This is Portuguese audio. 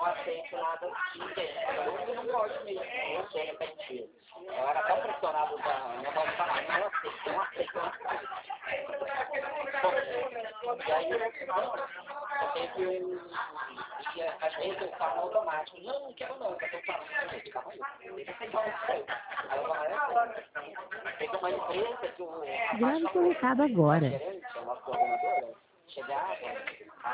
não aceito nada de ninguém. Eu não gosto mesmo, eu de repente. Eu era tão pressionado da minha mãe falar, não aceito, não aceito, não aceito. E aí eu teve um dia, às vezes eu falo automático, não quero não, eu tô falando, gente, calma aí, deixa eu falar isso aí. Aí eu falo, tem uma empresa que o Grave seu recado agora.